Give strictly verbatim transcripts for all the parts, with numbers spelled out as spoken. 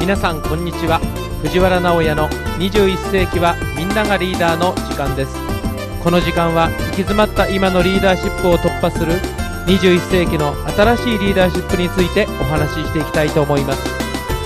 皆さんこんにちは。藤原直哉のにじゅういっ世紀はみんながリーダーの時間です。この時間は行き詰まった今のリーダーシップを突破するにじゅういっ世紀の新しいリーダーシップについてお話ししていきたいと思います。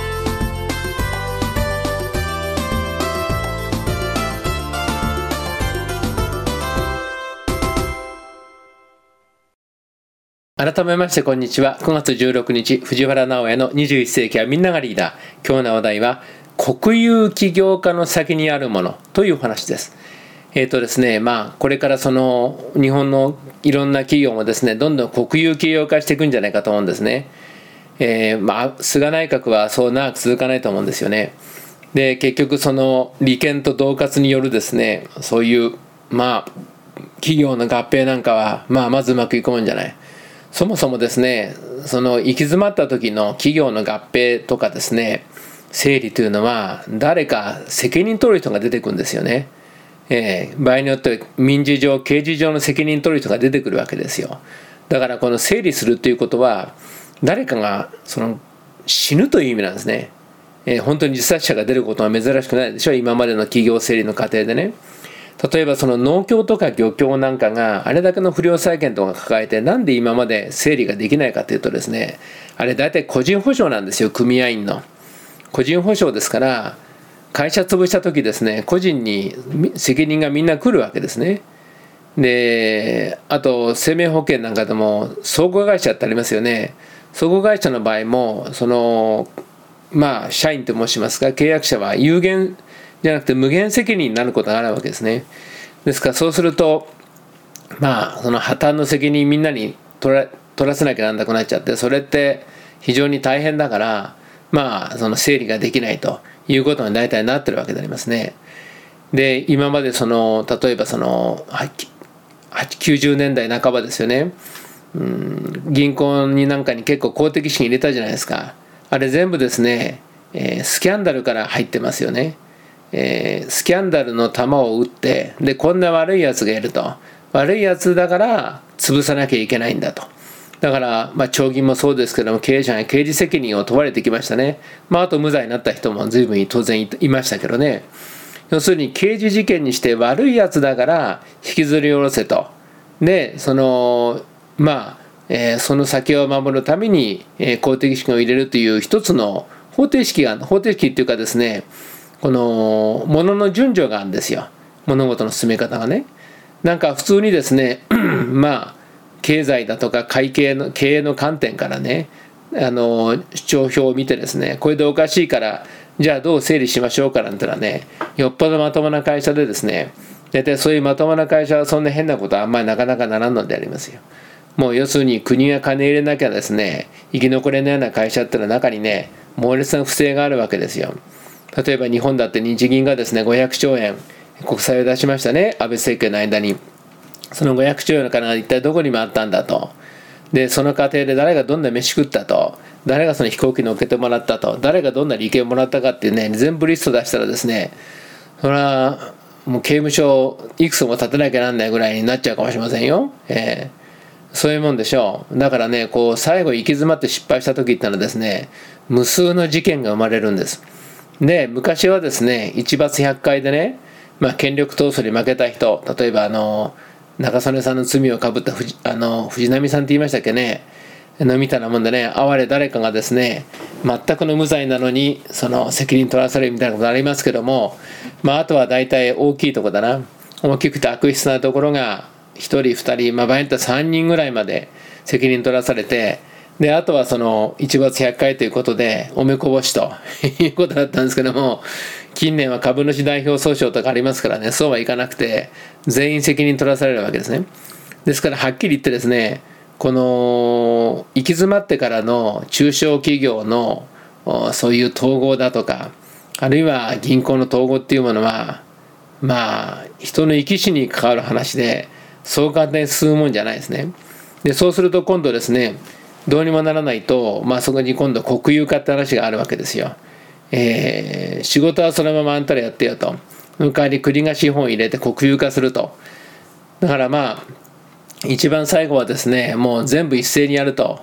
改めましてこんにちは。くがつじゅうろくにち、藤原直哉のにじゅういっ世紀はみんながリーダー。今日の話題は国有起業家の先にあるものという話です。えーとですね、まあこれからその日本のいろんな企業もですね、どんどん国有起業化していくんじゃないかと思うんですね。えー、まあ菅内閣はそう長く続かないと思うんですよね。で、結局その利権と恫喝によるですね、そういうまあ企業の合併なんかはまあまずうまくいくもんじゃない。そもそもですね、その行き詰まった時の企業の合併とかですね、整理というのは誰か責任取る人が出てくるんですよね。えー、場合によっては民事上刑事上の責任取る人が出てくるわけですよ。だからこの整理するということは誰かがその死ぬという意味なんですね。えー、本当に自殺者が出ることは珍しくないでしょ、今までの企業整理の過程でね。例えばその農協とか漁協なんかがあれだけの不良債権とか抱えてなんで今まで整理ができないかというとですね、あれ大体個人保証なんですよ。組合員の個人保証ですから、会社潰した時ですね、個人に責任がみんな来るわけですね。で、あと生命保険なんかでも総合会社ってありますよね。総合会社の場合もそのまあ社員と申しますが、契約者は有限じゃなくて無限責任になることがあるわけですね。ですからそうするとまあその破綻の責任みんなに取ら、取らせなきゃなんなくなっちゃって、それって非常に大変だからまあその整理ができないということに大体なってるわけでありますね。で、今までその例えばそのきゅうじゅうねんだいなかばですよね。うん、銀行になんかに結構公的資金入れたじゃないですか。あれ全部ですね、えー、スキャンダルから入ってますよね。えー、スキャンダルの弾を撃って、でこんな悪いやつがいると、悪いやつだから潰さなきゃいけないんだと。だから、まあ、長銀もそうですけども、経営者が刑事責任を問われてきましたね。まあ、あと無罪になった人も随分当然いましたけどね。要するに刑事事件にして悪いやつだから引きずり下ろせと。でそのまあ、えー、その先を守るために、えー、公的資金を入れるという一つの方程式が方程式っていうかですね、このものの順序があるんですよ。物事の進め方がね。なんか普通にですねまあ経済だとか会計の経営の観点からね、あの主張表を見てですね、これでおかしいからじゃあどう整理しましょうかなんてのはね、よっぽどまともな会社でですね、大体そういうまともな会社はそんな変なことはあんまりなかなかならんのでありますよ。もう要するに国が金入れなきゃですね、生き残れないような会社ってのは中にね、猛烈な不正があるわけですよ。例えば日本だって日銀がですねごひゃくちょうえん国債を出しましたね、安倍政権の間に。そのごひゃくちょうえんの金が一体どこに回ったんだと。でその過程で誰がどんな飯食ったと、誰がその飛行機乗っけてもらったと、誰がどんな利権をもらったかっていうね、全部リスト出したらですね、それはもう刑務所いくつも建てなきゃなんないぐらいになっちゃうかもしれませんよ。えー、そういうもんでしょう。だからね、こう最後行き詰まって失敗した時ってのはですね、無数の事件が生まれるんです。で昔はですね、一罰百回でね、まあ、権力闘争に負けた人、例えばあの中曽根さんの罪をかぶった藤あの藤波さんって言いましたっけね、のみたいなもんでね、哀れ誰かがですね全くの無罪なのにその責任取らされるみたいなことありますけども、まあ、あとは大体大きいとこだな、大きくて悪質なところがひとりふたり、まあ、場合によってはさんにんぐらいまで責任取らされて、であとはその一罰百回ということでおめこぼしということだったんですけども、近年は株主代表訴訟とかありますからね、そうはいかなくて全員責任取らされるわけですね。ですからはっきり言ってですね、この行き詰まってからの中小企業のそういう統合だとか、あるいは銀行の統合っていうものはまあ人の生き死に関わる話で、そう簡単に進むもんじゃないですね。でそうすると今度ですね、どうにもならないと、まあ、そこに今度国有化って話があるわけですよ。えー、仕事はそのままあんたらやってよと、その代わり国が資本を入れて国有化すると。だからまあ一番最後はですね、もう全部一斉にやると、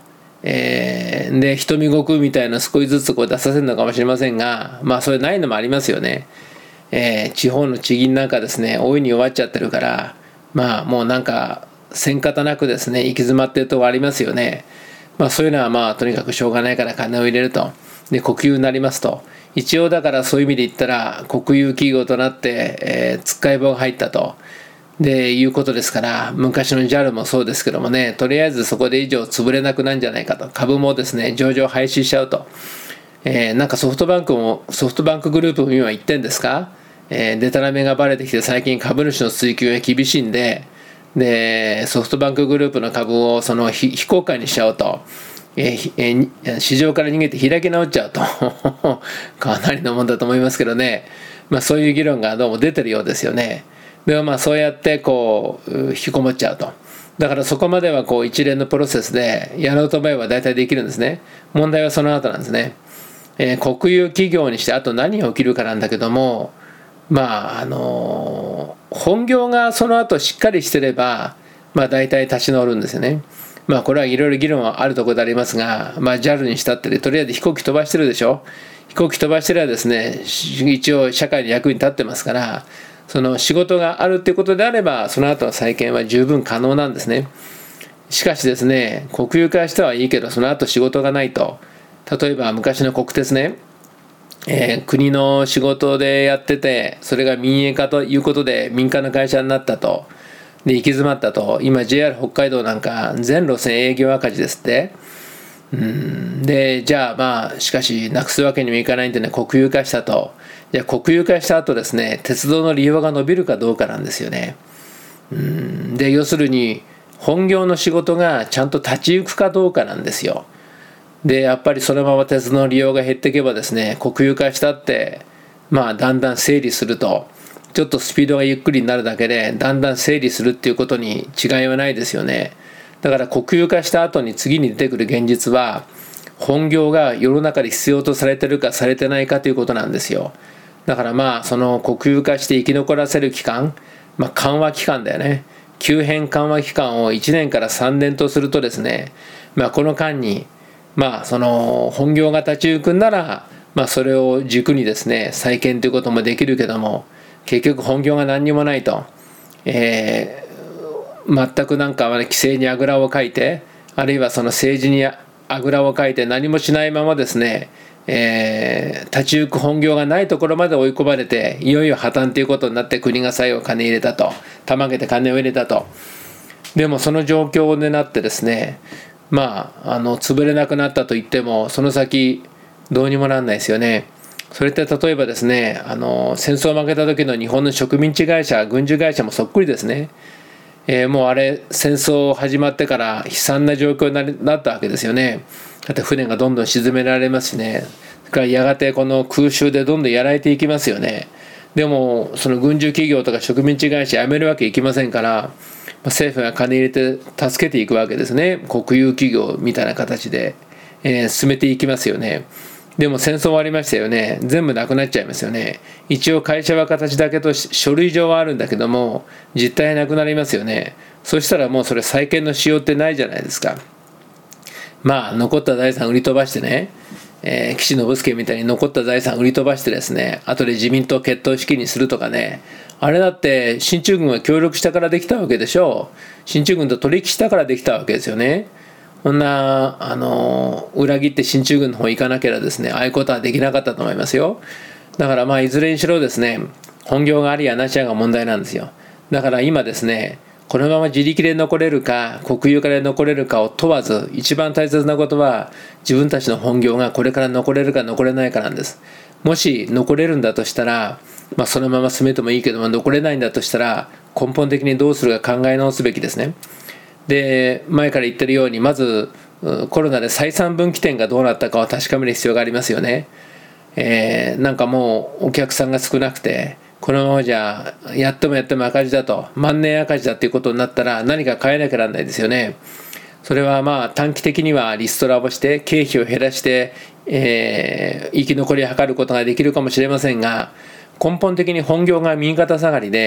えー、で瞳悟空みたいな少しずつこう出させるのかもしれませんが、まあそれないのもありますよね。えー、地方の地銀なんかですね大いに弱っちゃってるから、まあもうなんか戦方なくですね行き詰まってるとこありますよね。まあそういうのはまあとにかくしょうがないから金を入れると。で国有になりますと。一応だからそういう意味で言ったら国有企業となって、えー、つっかい棒が入ったと。でいうことですから、昔の ジャル もそうですけどもね、とりあえずそこで以上潰れなくなるんじゃないかと。株もですね上場廃止しちゃうと。えー、なんかソフトバンクもソフトバンクグループも今言ってんですか、えー、デタラメがバレてきて最近株主の追及が厳しいんで、でソフトバンクグループの株をその非非公開にしちゃうと、えーえー、市場から逃げて開き直っちゃうとかなりのもんだと思いますけどね、まあ、そういう議論がどうも出てるようですよね。でもまあそうやってこう引きこもっちゃうと。だからそこまではこう一連のプロセスでやろうと思えば大体できるんですね。問題はその後なんですね。えー、国有企業にしてあと何が起きるかなんだけども、まああのー、本業がその後しっかりしてればまあ大体立ち直るんですよね。まあこれはいろいろ議論はあるところでありますが、まあ ジャル にしたってとりあえず飛行機飛ばしてるでしょ。飛行機飛ばしてればですね一応社会に役に立ってますから、その仕事があるっていうことであればその後の再建は十分可能なんですね。しかしですね国有化してはいいけどその後仕事がないと。例えば昔の国鉄ね、えー、国の仕事でやっててそれが民営化ということで民間の会社になったと。で行き詰まったと。今 ジェイアール 北海道なんか全路線営業赤字ですって。うんでじゃあまあしかしなくすわけにもいかないんでね国有化したと。じゃあ国有化した後ですね鉄道の利用が伸びるかどうかなんですよね。うんで要するに本業の仕事がちゃんと立ち行くかどうかなんですよ。でやっぱりそのまま鉄道の利用が減っていけばですね国有化したってまあだんだん整理するとちょっとスピードがゆっくりになるだけでだんだん整理するっていうことに違いはないですよね。だから国有化した後に次に出てくる現実は本業が世の中で必要とされてるかされてないかということなんですよ。だからまあその国有化して生き残らせる期間、まあ、緩和期間だよね。急変緩和期間をいちねんからさんねんとするとですね、まあ、この間にまあその本業が立ち行くんなら、まあ、それを軸にですね再建ということもできるけども結局本業が何にもないと、えー、全くなんか規制にあぐらをかいてあるいはその政治にあぐらをかいて何もしないままですね、えー、立ち行く本業がないところまで追い込まれていよいよ破綻ということになって国が最後金入れたとたまげて金を入れたと。でもその状況になってですねまあ、あの潰れなくなったといってもその先どうにもなんないですよね。それって例えばですねあの戦争を負けた時の日本の植民地会社軍需会社もそっくりですね。えー、もうあれ戦争始まってから悲惨な状況になったわけですよね。だって船がどんどん沈められますしね。それからやがてこの空襲でどんどんやられていきますよね。でもその軍需企業とか植民地会社やめるわけいきませんから政府が金入れて助けていくわけですね。国有企業みたいな形で、えー、進めていきますよね。でも戦争終わりましたよね。全部なくなっちゃいますよね。一応会社は形だけと書類上はあるんだけども実態なくなりますよね。そしたらもうそれ再建のしようってないじゃないですか。まあ残った財産売り飛ばしてね、えー、岸信介みたいに残った財産売り飛ばしてですね後で自民党決闘式にするとかね、あれだって進駐軍が協力したからできたわけでしょう。進駐軍と取引したからできたわけですよね。こんなあの裏切って進駐軍の方行かなければですねああいうことはできなかったと思いますよ。だからまあいずれにしろですね本業がありやなしやが問題なんですよ。だから今ですねこのまま自力で残れるか国有化で残れるかを問わず一番大切なことは自分たちの本業がこれから残れるか残れないかなんです。もし残れるんだとしたら、まあ、そのまま進めてもいいけども残れないんだとしたら根本的にどうするか考え直すべきですね。で前から言ってるようにまずコロナで採算分岐点がどうなったかを確かめる必要がありますよね。えー、なんかもうお客さんが少なくてこのままじゃやってもやっても赤字だと万年赤字だっていうことになったら何か変えなきゃならないですよね。それはまあ短期的にはリストラをして経費を減らして、えー、生き残りを図ることができるかもしれませんが根本的に本業が右肩下がりで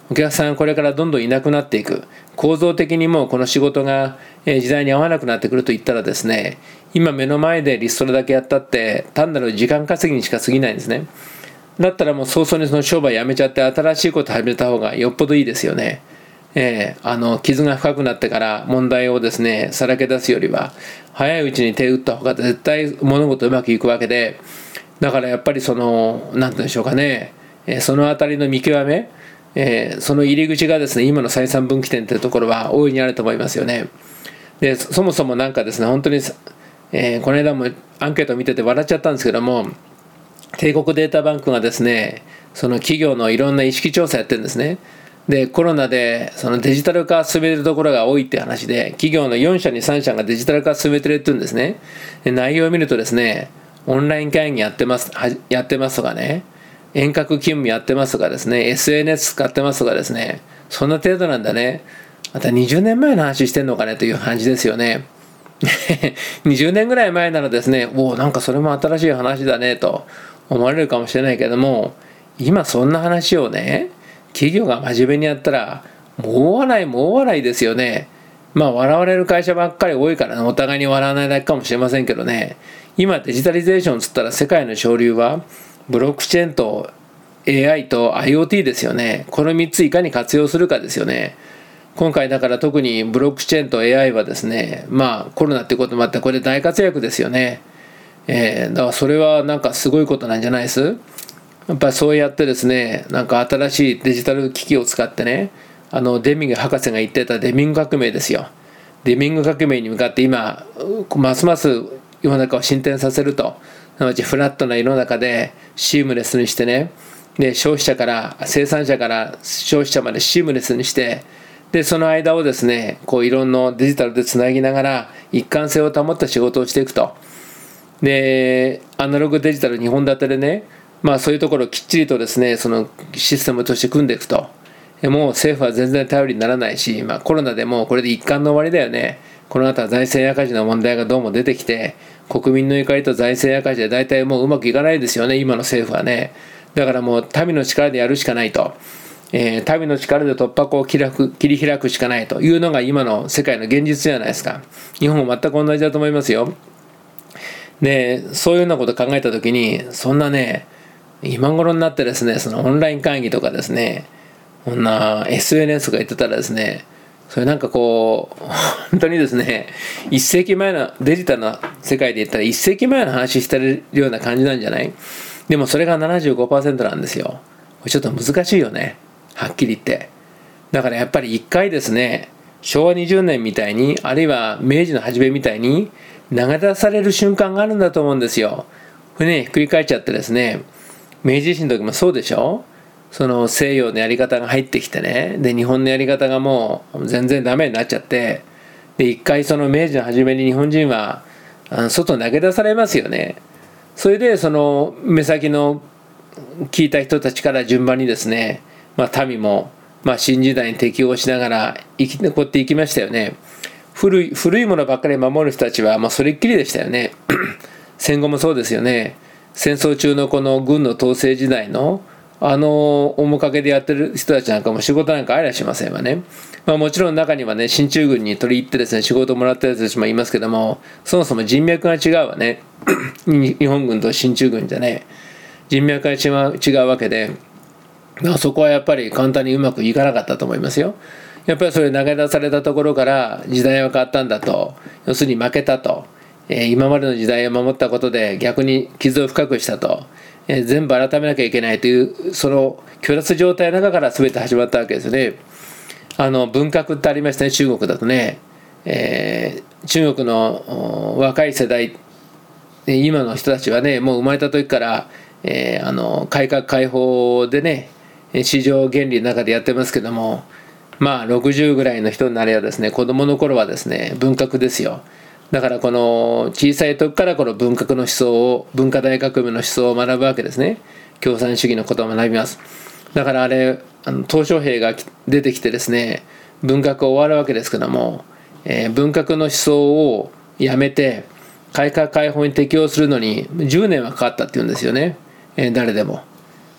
お客さんがこれからどんどんいなくなっていく、構造的にもうこの仕事が時代に合わなくなってくるといったらですね、今目の前でリストラだけやったって単なる時間稼ぎにしか過ぎないんですね。だったらもう早々にその商売やめちゃって新しいこと始めた方がよっぽどいいですよね。えー、あの傷が深くなってから問題をですねさらけ出すよりは早いうちに手を打った方が絶対物事うまくいくわけで、だからやっぱりその何て言うんでしょうかね、えー、そのあたりの見極め、えー、その入り口がですね今の採算分岐点というところは大いにあると思いますよね。でそもそもなんかですね本当に、えー、この間もアンケートを見てて笑っちゃったんですけども、帝国データバンクがですねその企業のいろんな意識調査やってるんですね。でコロナでそのデジタル化を進めてるところが多いって話で、企業のよん社にさん社がデジタル化を進めてるって言うんですね。で内容を見るとですね、オンライン会議やってますやってますとかね、遠隔勤務やってますとかですね、 エスエヌエス 使ってますとかですね、そんな程度なんだね。またにじゅうねんまえの話してんのかねという感じですよね。にじゅうねんぐらい前ならですね、おおなんかそれも新しい話だねと思われるかもしれないけども、今そんな話をね企業が真面目にやったらもう大笑いも大笑いですよね。まあ笑われる会社ばっかり多いからね、お互いに笑わないだけかもしれませんけどね。今デジタリゼーションつったら世界の潮流はブロックチェーンと エーアイ と アイオーティー ですよね。このみっついかに活用するかですよね。今回だから特にブロックチェーンと エーアイ はですね、まあコロナってこともあってこれ大活躍ですよね。えー、だからそれはなんかすごいことなんじゃないです？やっぱりそうやってですね、なんか新しいデジタル機器を使ってね、あのデミング博士が言ってたデミング革命ですよ。デミング革命に向かって今ますます世の中を進展させると、すなわちフラットな世の中でシームレスにしてね、で消費者から生産者から消費者までシームレスにして、でその間をですねこういろんなデジタルでつなぎながら一貫性を保った仕事をしていくと。でアナログデジタルにほん立てでね、まあそういうところをきっちりとですねそのシステムとして組んでいくと。もう政府は全然頼りにならないし、まあ、コロナでもうこれで一貫の終わりだよね。この後は財政赤字の問題がどうも出てきて、国民の怒りと財政赤字で大体もううまくいかないですよね今の政府はね。だからもう民の力でやるしかないと、えー、民の力で突破口を切り開く、切り開くしかないというのが今の世界の現実じゃないですか。日本も全く同じだと思いますよ。でそういうようなことを考えた時に、そんなね今頃になってですねそのオンライン会議とかですね、こんな エスエヌエス が言ってたらですね、それなんかこう本当にですねいっ世紀前のデジタルな世界で言ったらいっ世紀前の話してるような感じなんじゃない？でもそれが ななじゅうごパーセント なんですよ。これちょっと難しいよね、はっきり言って。だからやっぱり一回ですねしょうわにじゅうねんみたいに、あるいは明治の初めみたいに投げ出される瞬間があるんだと思うんですよ。これねひっくり返っちゃってですね、明治維新の時もそうでしょ。その西洋のやり方が入ってきてね、で日本のやり方がもう全然ダメになっちゃって、で一回その明治の初めに日本人は外に投げ出されますよね。それでその目先の聞いた人たちから順番にですね、まあ、民もまあ新時代に適応しながら生き残っていきましたよね。古い古いものばっかり守る人たちはまあそれっきりでしたよね。戦後もそうですよね。戦争中のこの軍の統制時代のあの面影でやってる人たちなんかも仕事なんかありゃしませんわね。まあ、もちろん中にはね進駐軍に取り入ってですね仕事をもらったやつたちもいますけども、そもそも人脈が違うわね。日本軍と進駐軍じゃね人脈が違う、違うわけで、まあ、そこはやっぱり簡単にうまくいかなかったと思いますよ。やっぱりそれ投げ出されたところから時代は変わったんだと、要するに負けたと、えー、今までの時代を守ったことで逆に傷を深くしたと、えー、全部改めなきゃいけないというその虚脱状態の中から全て始まったわけですよね。あの文革ってありましたね、中国だとね、えー、中国の若い世代、今の人たちはねもう生まれた時から、えー、あの改革開放でね市場原理の中でやってますけども、まあろくじゅうぐらいの人になればですね、子供の頃はですね文革ですよ。だからこの小さい時からこの文革の思想を、文化大革命の思想を学ぶわけですね。共産主義のことを学びます。だからあれあの鄧小平が出てきてですね文革終わるわけですけども、えー、文革の思想をやめて改革開放に適応するのにじゅうねんはかかったっていうんですよね、えー、誰でも。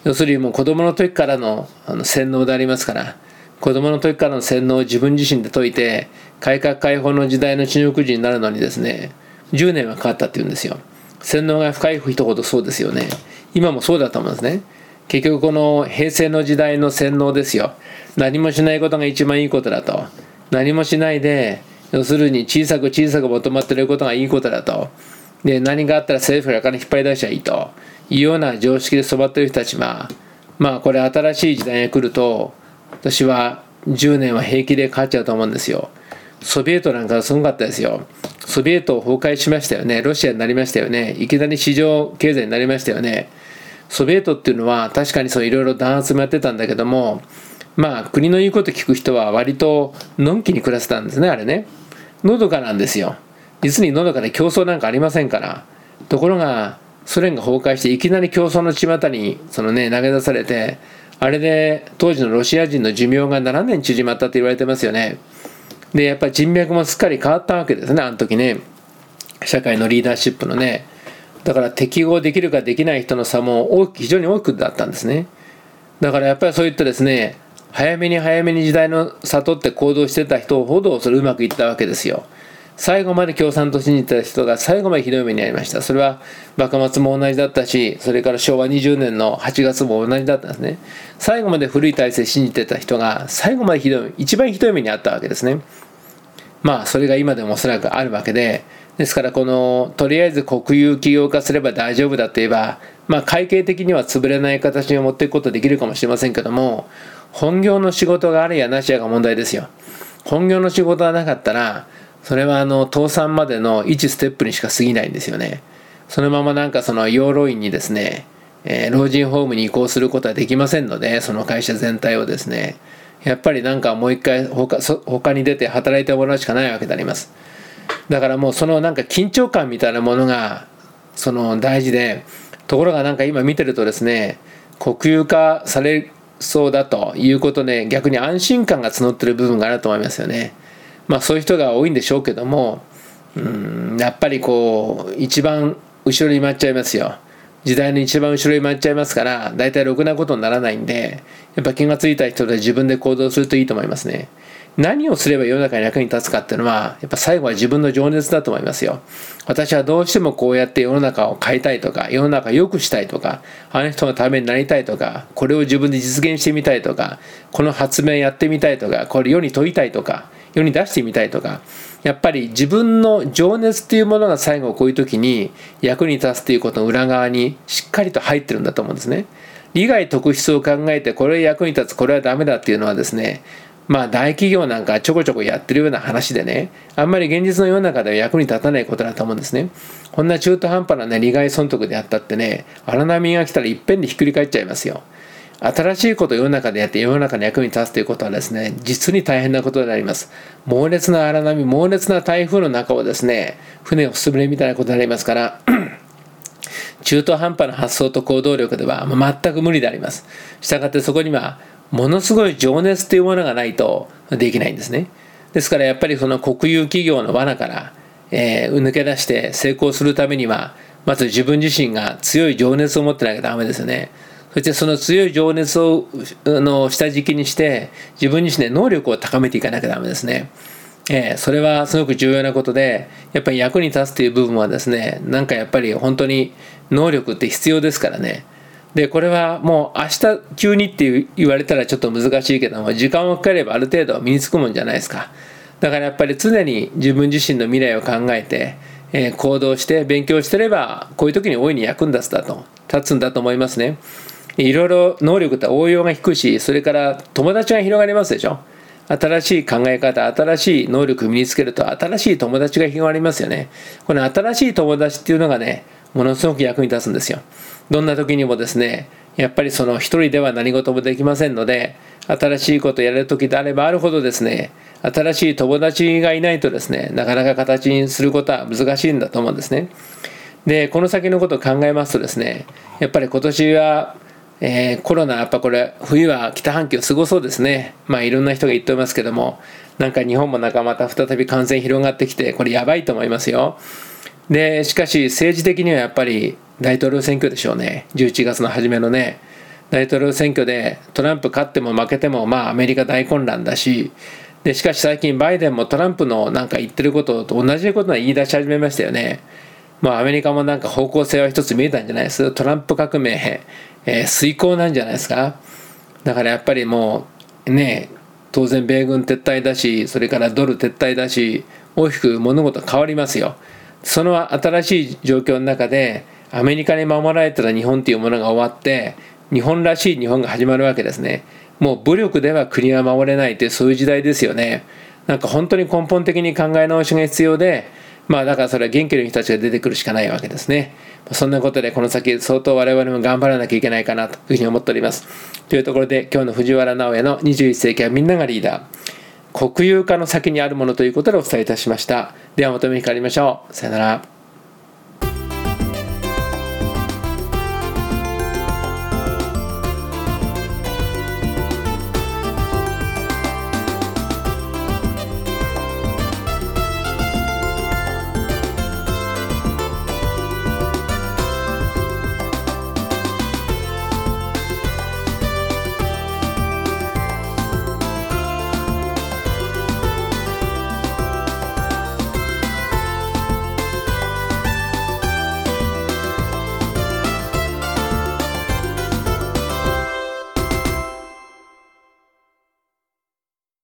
要するにもう子供の時からの、あの洗脳でありますから、子供の時からの洗脳を自分自身で解いて、改革開放の時代の中国人になるのにですね、じゅうねんはかかったっていうんですよ。洗脳が深い人ほどそうですよね。今もそうだと思うんですね。結局この平成の時代の洗脳ですよ。何もしないことが一番いいことだと。何もしないで、要するに小さく小さくまとまっていることがいいことだと。で、何があったら政府から金引っ張り出しちゃいいというような常識で育っている人たちは、まあこれ新しい時代が来ると、私はじゅうねんは平気で変わっちゃうと思うんですよ。ソビエトなんかすごかったですよ。ソビエトを崩壊しましたよね。ロシアになりましたよね。いきなり市場経済になりましたよね。ソビエトっていうのは確かにそういろいろ弾圧もやってたんだけども、まあ国の言うこと聞く人は割とのんきに暮らせたんですね、あれね。のどかなんですよ。実にのどかで競争なんかありませんから。ところがソ連が崩壊していきなり競争の巷にそのね投げ出されて、あれで当時のロシア人の寿命がななねん縮まったと言われてますよね。でやっぱり人脈もすっかり変わったわけですね、あの時ね。社会のリーダーシップのね。だから適合できるかできない人の差も大き非常に大きくだったんですね。だからやっぱりそういったですね、早めに早めに時代の悟って行動してた人ほどそれうまくいったわけですよ。最後まで共産党信じてた人が最後までひどい目に遭いました。それは幕末も同じだったし、それからしょうわにじゅうねんのはちがつも同じだったんですね。最後まで古い体制信じてた人が最後までひどい、一番ひどい目に遭ったわけですね。まあそれが今でもおそらくあるわけで、ですからこのとりあえず国有企業化すれば大丈夫だといえば、まあ会計的には潰れない形に持っていくことできるかもしれませんけども、本業の仕事があるやなしやが問題ですよ。本業の仕事がなかったら、それはあの倒産までのいちステップにしか過ぎないんですよね。そのままなんかその養老院にですね、えー、老人ホームに移行することはできませんので、その会社全体をですね、やっぱりなんかもう一回 他, 他に出て働いてもらうしかないわけであります。だからもうそのなんか緊張感みたいなものがその大事で、ところがなんか今見てるとですね、国有化されそうだということで逆に安心感が募ってる部分があると思いますよね。まあそういう人が多いんでしょうけども、うーんやっぱりこう一番後ろに回っちゃいますよ。時代の一番後ろに回っちゃいますから、だいたいろくなことにならないんで、やっぱ気がついた人で自分で行動するといいと思いますね。何をすれば世の中に役に立つかっていうのは、やっぱ最後は自分の情熱だと思いますよ。私はどうしてもこうやって世の中を変えたいとか、世の中を良くしたいとか、あの人のためになりたいとか、これを自分で実現してみたいとか、この発明やってみたいとか、これ世に問いたいとか、世に出してみたいとか、やっぱり自分の情熱っていうものが最後こういう時に役に立つということの裏側にしっかりと入ってるんだと思うんですね。利害得失を考えてこれ役に立つ、これはダメだっていうのはですね、まあ大企業なんかちょこちょこやってるような話でね、あんまり現実の世の中では役に立たないことだと思うんですね。こんな中途半端なね、利害損得であったってね、荒波が来たらいっぺんでひっくり返っちゃいますよ。新しいことを世の中でやって世の中の役に立つということはですね、実に大変なことであります。猛烈な荒波、猛烈な台風の中をですね、船を進めるみたいなことになりますから中途半端な発想と行動力では全く無理であります。したがってそこにはものすごい情熱というものがないとできないんですね。ですからやっぱりその国有企業の罠から、えー、抜け出して成功するためには、まず自分自身が強い情熱を持ってなきゃダメですよね。そしてその強い情熱をの下敷きにして自分自身で能力を高めていかなきゃダメですね。えー、それはすごく重要なことで、やっぱり役に立つという部分はですね、なんかやっぱり本当に能力って必要ですからね。でこれはもう明日急にって言われたらちょっと難しいけども、時間をかければある程度身につくもんじゃないですか。だからやっぱり常に自分自身の未来を考えて、えー、行動して勉強してればこういう時に大いに役に立つだと立つんだと思いますね。いろいろ能力って応用が低いし、それから友達が広がりますでしょ。新しい考え方、新しい能力を身につけると新しい友達が広がりますよね。この新しい友達っていうのがね、ものすごく役に立つんですよ。どんな時にもですね、やっぱりその一人では何事もできませんので、新しいことをやる時であればあるほどですね、新しい友達がいないとですね、なかなか形にすることは難しいんだと思うんですね。でこの先のことを考えますとですね、やっぱり今年はえー、コロナやっぱこれ冬は北半球すごそうですね。まあいろんな人が言ってますけども、なんか日本もなんかまた再び感染広がってきて、これやばいと思いますよ。でしかし政治的にはやっぱり大統領選挙でしょうね。じゅういちがつの初めのね。 大統領選挙でトランプ勝っても負けてもまあアメリカ大混乱だし、でしかし最近バイデンもトランプのなんか言ってることと同じことを言い出し始めましたよね。まあアメリカもなんか方向性は一つ見えたんじゃないです。トランプ革命、えー、遂行なんじゃないですか。だからやっぱりもうね、当然米軍撤退だし、それからドル撤退だし、大きく物事変わりますよ。その新しい状況の中でアメリカに守られてた日本というものが終わって、日本らしい日本が始まるわけですね。もう武力では国は守れないという、そういう時代ですよね。なんか本当に根本的に考え直しが必要で、まあだからそれは元気な人たちが出てくるしかないわけですね。そんなことでこの先相当我々も頑張らなきゃいけないかなというふうに思っております。というところで今日の藤原直哉のにじゅういっ世紀はみんながリーダー、国有化の先にあるものということでお伝えいたしました。ではまたお目にかかりましょう。さよなら。